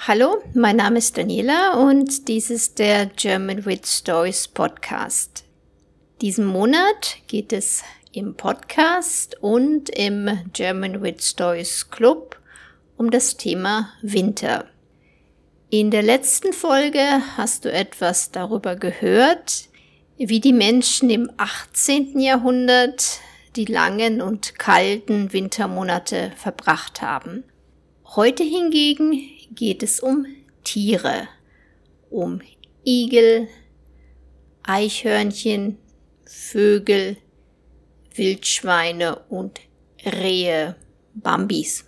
Hallo, mein Name ist Daniela und dies ist der German with Stories Podcast. Diesen Monat geht es im Podcast und im German with Stories Club um das Thema Winter. In der letzten Folge hast du etwas darüber gehört, wie die Menschen im 18. Jahrhundert die langen und kalten Wintermonate verbracht haben. Heute hingegen geht es um Tiere, um Igel, Eichhörnchen, Vögel, Wildschweine und Rehe, Bambis.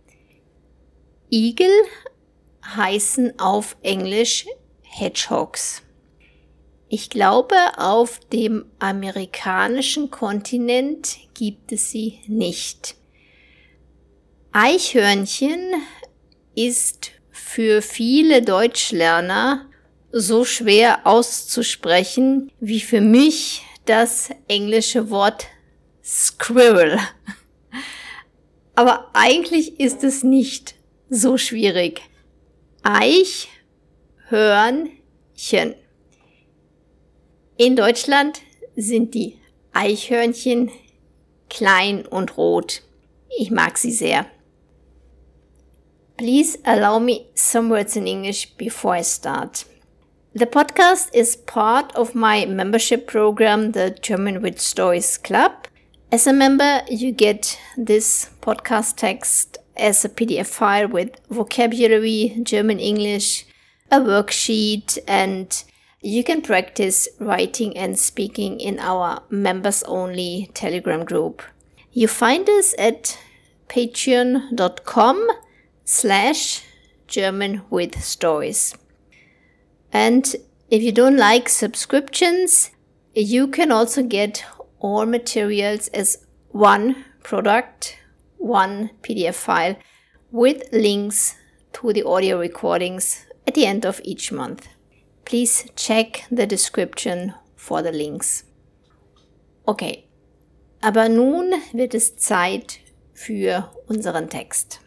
Igel heißen auf Englisch Hedgehogs. Ich glaube, auf dem amerikanischen Kontinent gibt es sie nicht. Eichhörnchen ist für viele Deutschlerner so schwer auszusprechen wie für mich das englische Wort Squirrel. Aber eigentlich ist es nicht so schwierig. Eichhörnchen. In Deutschland sind die Eichhörnchen klein und rot. Ich mag sie sehr. Please allow me some words in English before I start. The podcast is part of my membership program, the German with Stories Club. As a member, you get this podcast text as a PDF file with vocabulary, German English, a worksheet, and you can practice writing and speaking in our members-only Telegram group. You find us at patreon.com/German with Stories. And if you don't like subscriptions, you can also get all materials as one product, one PDF file with links to the audio recordings at the end of each month. Please check the description for the links. Okay, aber nun wird es Zeit für unseren Text.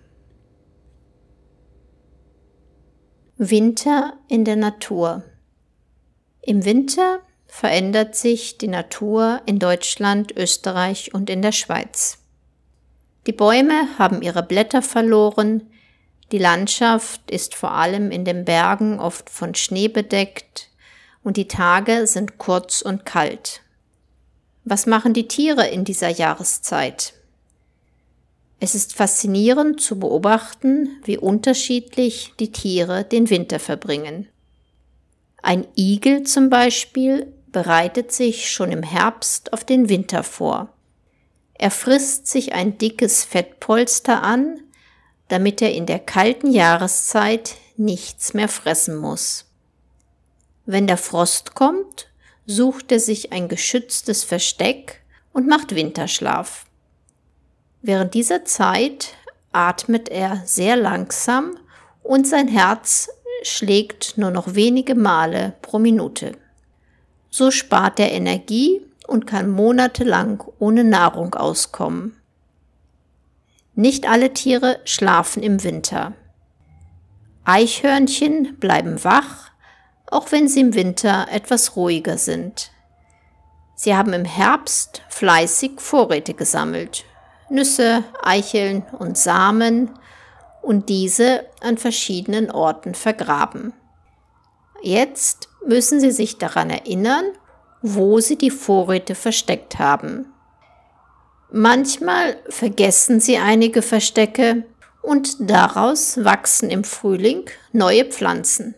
Winter in der Natur. Im Winter verändert sich die Natur in Deutschland, Österreich und in der Schweiz. Die Bäume haben ihre Blätter verloren, die Landschaft ist vor allem in den Bergen oft von Schnee bedeckt und die Tage sind kurz und kalt. Was machen die Tiere in dieser Jahreszeit? Es ist faszinierend zu beobachten, wie unterschiedlich die Tiere den Winter verbringen. Ein Igel zum Beispiel bereitet sich schon im Herbst auf den Winter vor. Er frisst sich ein dickes Fettpolster an, damit er in der kalten Jahreszeit nichts mehr fressen muss. Wenn der Frost kommt, sucht er sich ein geschütztes Versteck und macht Winterschlaf. Während dieser Zeit atmet er sehr langsam und sein Herz schlägt nur noch wenige Male pro Minute. So spart er Energie und kann monatelang ohne Nahrung auskommen. Nicht alle Tiere schlafen im Winter. Eichhörnchen bleiben wach, auch wenn sie im Winter etwas ruhiger sind. Sie haben im Herbst fleißig Vorräte gesammelt, Nüsse, Eicheln und Samen und diese an verschiedenen Orten vergraben. Jetzt müssen sie sich daran erinnern, wo sie die Vorräte versteckt haben. Manchmal vergessen sie einige Verstecke und daraus wachsen im Frühling neue Pflanzen.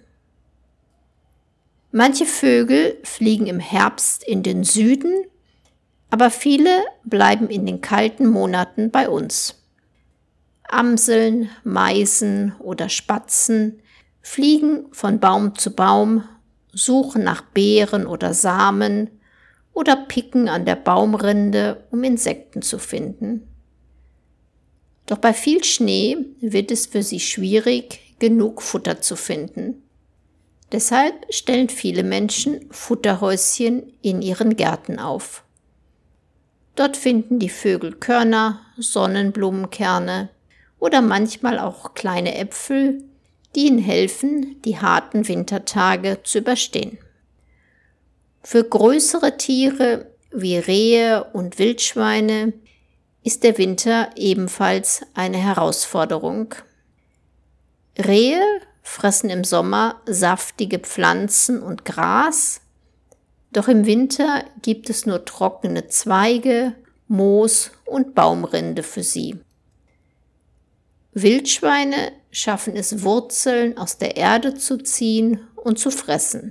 Manche Vögel fliegen im Herbst in den Süden, aber viele bleiben in den kalten Monaten bei uns. Amseln, Meisen oder Spatzen fliegen von Baum zu Baum, suchen nach Beeren oder Samen oder picken an der Baumrinde, um Insekten zu finden. Doch bei viel Schnee wird es für sie schwierig, genug Futter zu finden. Deshalb stellen viele Menschen Futterhäuschen in ihren Gärten auf. Dort finden die Vögel Körner, Sonnenblumenkerne oder manchmal auch kleine Äpfel, die ihnen helfen, die harten Wintertage zu überstehen. Für größere Tiere wie Rehe und Wildschweine ist der Winter ebenfalls eine Herausforderung. Rehe fressen im Sommer saftige Pflanzen und Gras, doch im Winter gibt es nur trockene Zweige, Moos und Baumrinde für sie. Wildschweine schaffen es, Wurzeln aus der Erde zu ziehen und zu fressen.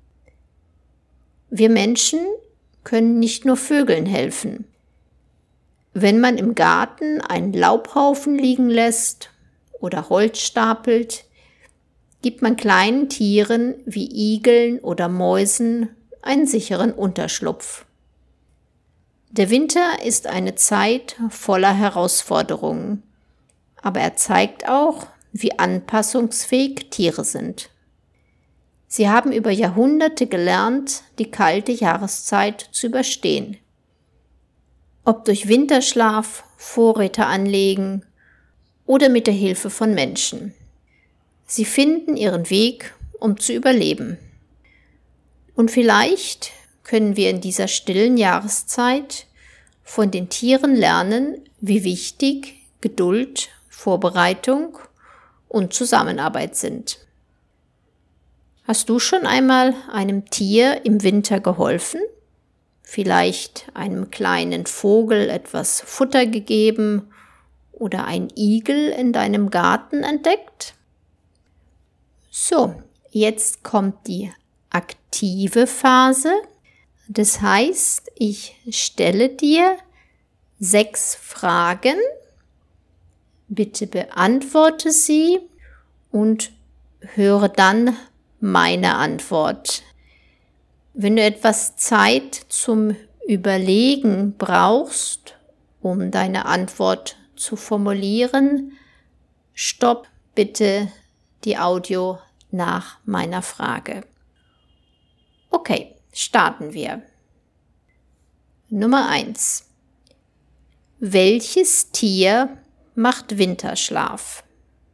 Wir Menschen können nicht nur Vögeln helfen. Wenn man im Garten einen Laubhaufen liegen lässt oder Holz stapelt, gibt man kleinen Tieren wie Igeln oder Mäusen einen sicheren Unterschlupf. Der Winter ist eine Zeit voller Herausforderungen, aber er zeigt auch, wie anpassungsfähig Tiere sind. Sie haben über Jahrhunderte gelernt, die kalte Jahreszeit zu überstehen. Ob durch Winterschlaf, Vorräte anlegen oder mit der Hilfe von Menschen. Sie finden ihren Weg, um zu überleben. Und vielleicht können wir in dieser stillen Jahreszeit von den Tieren lernen, wie wichtig Geduld, Vorbereitung und Zusammenarbeit sind. Hast du schon einmal einem Tier im Winter geholfen? Vielleicht einem kleinen Vogel etwas Futter gegeben oder ein Igel in deinem Garten entdeckt? So, jetzt kommt die aktive Phase. Das heißt, ich stelle dir 6 Fragen. Bitte beantworte sie und höre dann meine Antwort. Wenn du etwas Zeit zum Überlegen brauchst, um deine Antwort zu formulieren, stopp bitte die Audio nach meiner Frage. Okay, starten wir. Nummer 1. Welches Tier macht Winterschlaf?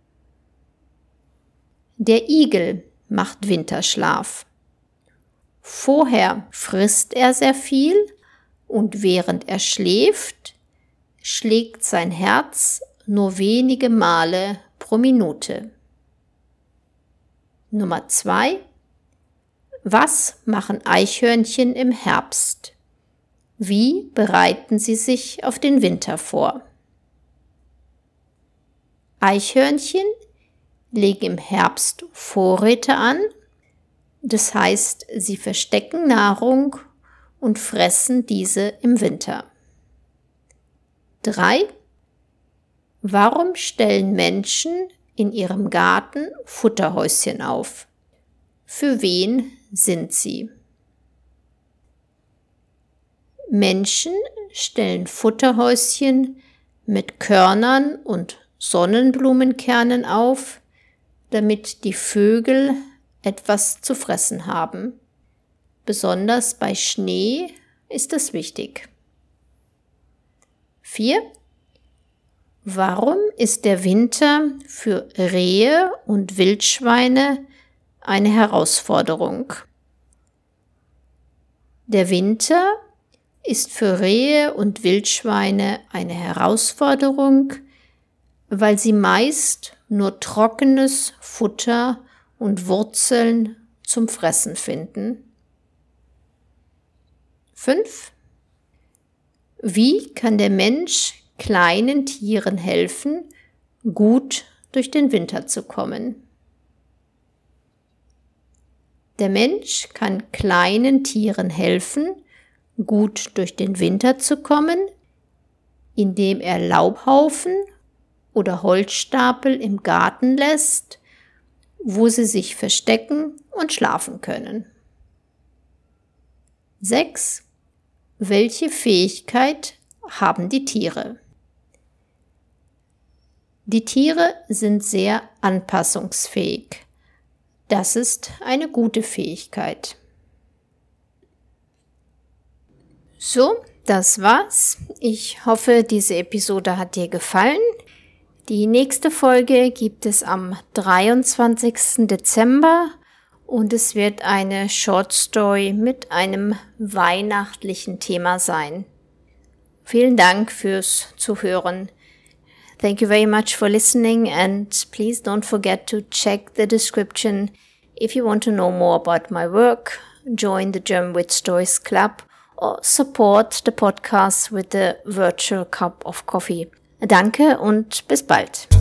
Der Igel macht Winterschlaf. Vorher frisst er sehr viel und während er schläft, schlägt sein Herz nur wenige Male pro Minute. Nummer 2. Was machen Eichhörnchen im Herbst? Wie bereiten sie sich auf den Winter vor? Eichhörnchen legen im Herbst Vorräte an, das heißt, sie verstecken Nahrung und fressen diese im Winter. 3. Warum stellen Menschen in ihrem Garten Futterhäuschen auf? Für wen sind sie? Menschen stellen Futterhäuschen mit Körnern und Sonnenblumenkernen auf, damit die Vögel etwas zu fressen haben. Besonders bei Schnee ist es wichtig. 4. Warum ist der Winter für Rehe und Wildschweine eine Herausforderung? Der Winter ist für Rehe und Wildschweine eine Herausforderung, weil sie meist nur trockenes Futter und Wurzeln zum Fressen finden. 5. Wie kann der Mensch kleinen Tieren helfen, gut durch den Winter zu kommen? Der Mensch kann kleinen Tieren helfen, gut durch den Winter zu kommen, indem er Laubhaufen oder Holzstapel im Garten lässt, wo sie sich verstecken und schlafen können. 6. Welche Fähigkeit haben die Tiere? Die Tiere sind sehr anpassungsfähig. Das ist eine gute Fähigkeit. So, das war's. Ich hoffe, diese Episode hat dir gefallen. Die nächste Folge gibt es am 23. Dezember und es wird eine Short Story mit einem weihnachtlichen Thema sein. Vielen Dank fürs Zuhören. Thank you very much for listening and please don't forget to check the description if you want to know more about my work, join the German Witch Stories Club or support the podcast with a virtual cup of coffee. Danke und bis bald.